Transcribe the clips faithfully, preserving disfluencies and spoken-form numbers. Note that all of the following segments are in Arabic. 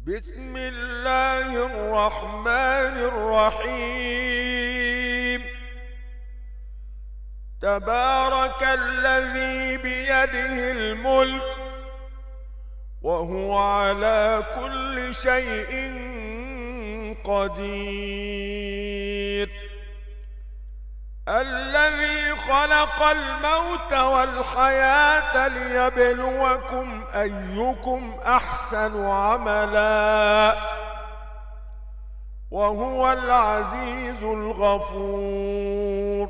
بسم الله الرحمن الرحيم. تبارك الذي بيده الملك وهو على كل شيء قدير. الذي خلق الموت والحياة ليبلوكم أيكم أحسن عملا وهو العزيز الغفور.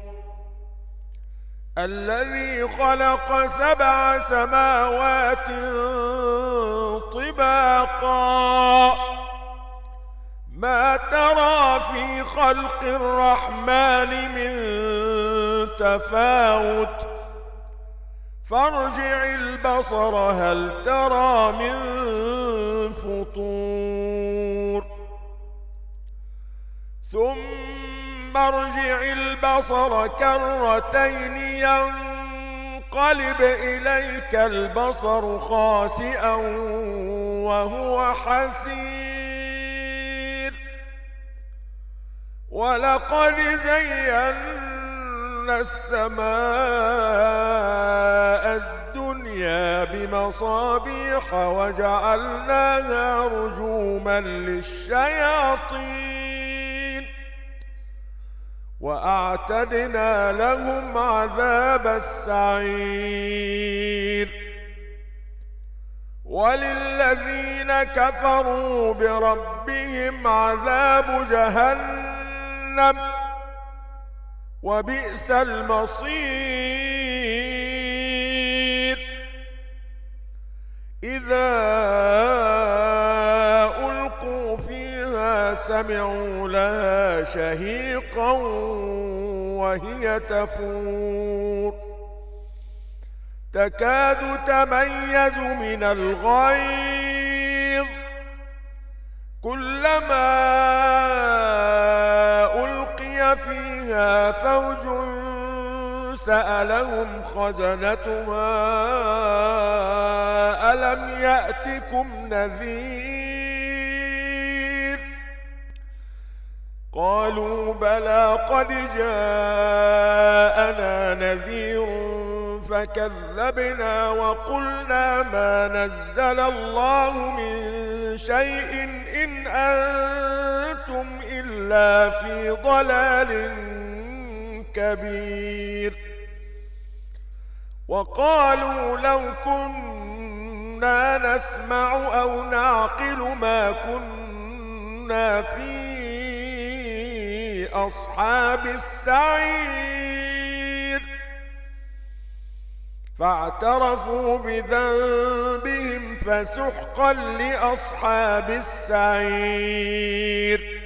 الذي خلق سبع سماوات طباقا ما ترى في خلق الرحمن من تفاوت فارجع البصر هل ترى من فطور ثم ارجع البصر كرتين ينقلب إليك البصر خاسئا وهو حسير. ولقد زينا السماء الدنيا بمصابيح وجعلناها رجوما للشياطين وأعتدنا لهم عذاب السعير. وللذين كفروا بربهم عذاب جهنم وبئس المصير. إذا ألقوا فيها سمعوا لها شهيقا وهي تفور تكاد تميز من الغيظ كلما ألقي فيها فوج سألهم خزنتها ألم يأتكم نذير قالوا بلى قد جاءنا نذير فكذبنا وقلنا ما نزل الله من شيء إن أنتم إلا في ضلال كبير. وقالوا لو كنا نسمع أو نعقل ما كنا في أصحاب السعير فاعترفوا بذنبهم فسحقا لأصحاب السعير.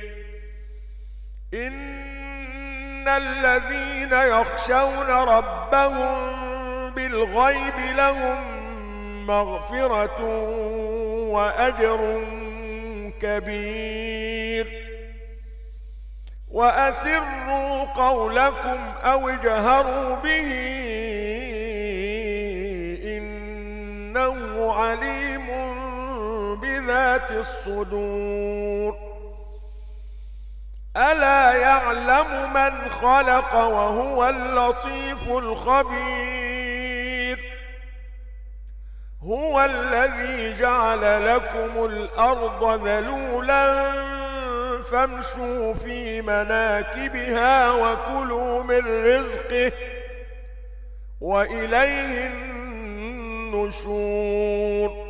إن الذين يخشون ربهم بالغيب لهم مغفرة وأجر كبير. وأسروا قولكم أو اجهروا به إنه عليم بذات الصدور. ألا يعلم من خلق وهو اللطيف الخبير. هو الذي جعل لكم الأرض ذلولا فامشوا في مناكبها وكلوا من رزقه وإليه النشور.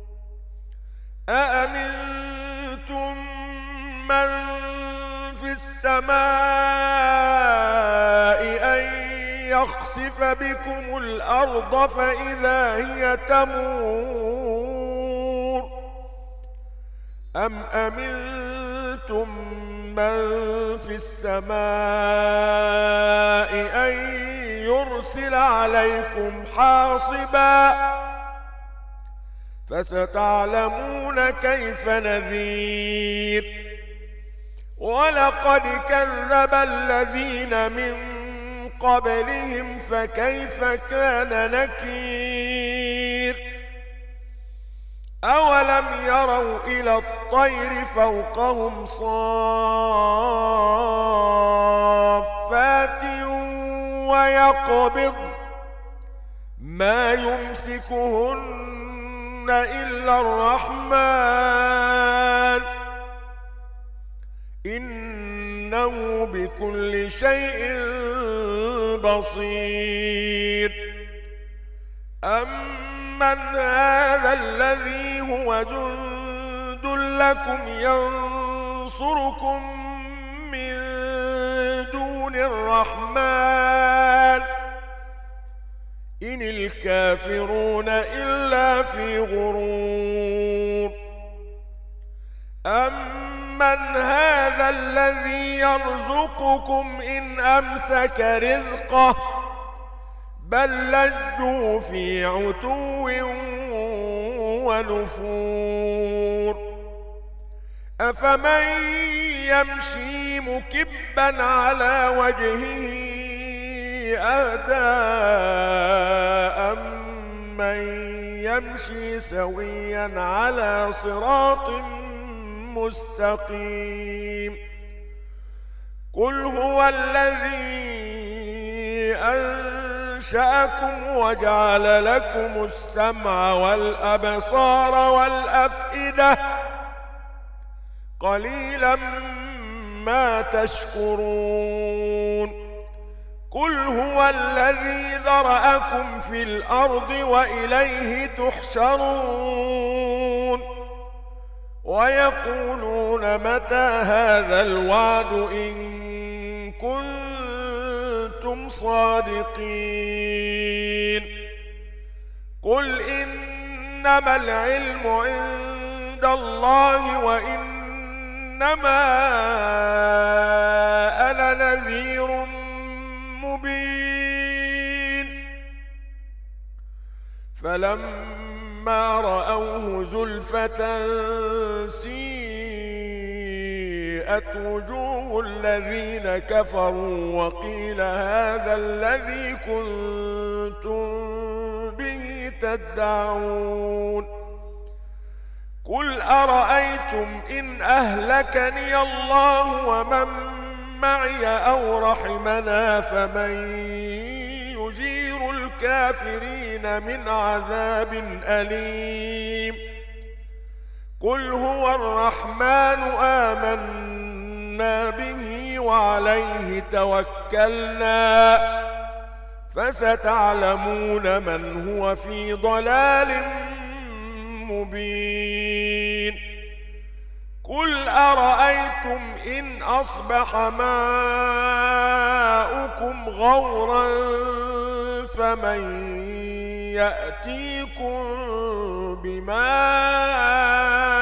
أأمنتم من في السماء أن يخسف بكم الأرض فإذا هي تمور أم أمنتم من في السماء أن يرسل عليكم حاصبا فستعلمون كيف نذير. ولقد كذب الذين من قبلهم فكيف كان نكير. أولم يروا إلى الطير فوقهم صافات ويقبض ما يمسكهن إلا الرحمن إنه بكل شيء بصير أمن هذا الذي هو جند لكم ينصركم من دون الرحمن إن الكافرون إلا في غرور أمن هذا الذي يرزقكم إن أمسك رزقه بل لجوا في عتو ونفور أفمن يمشي مكبا على وجهه أهدى أمن يمشي سويا على صراط مستقيم قل هو الذي أنشأكم وجعل لكم السمع والأبصار والأفئدة قليلا ما تشكرون قل هو الذي ذرأكم في الأرض وإليه تحشرون ويقولون متى هذا الوعد إن كنتم صادقين قل إنما العلم عند الله وإنما أنا نذير مبين فلما رأوه زلفة سيئت وجوه الذين كفروا وقيل هذا الذي كنتم به تدعون قل أرأيتم إن أهلكني الله ومن معي أو رحمنا فمن يجير الكافرين من عذاب أليم قل هو الرحمن آمنا به وعليه توكلنا فستعلمون من هو في ضلال مبين قل أرأيتم إن أصبح ماؤكم غورا فمن يأتيكم بماء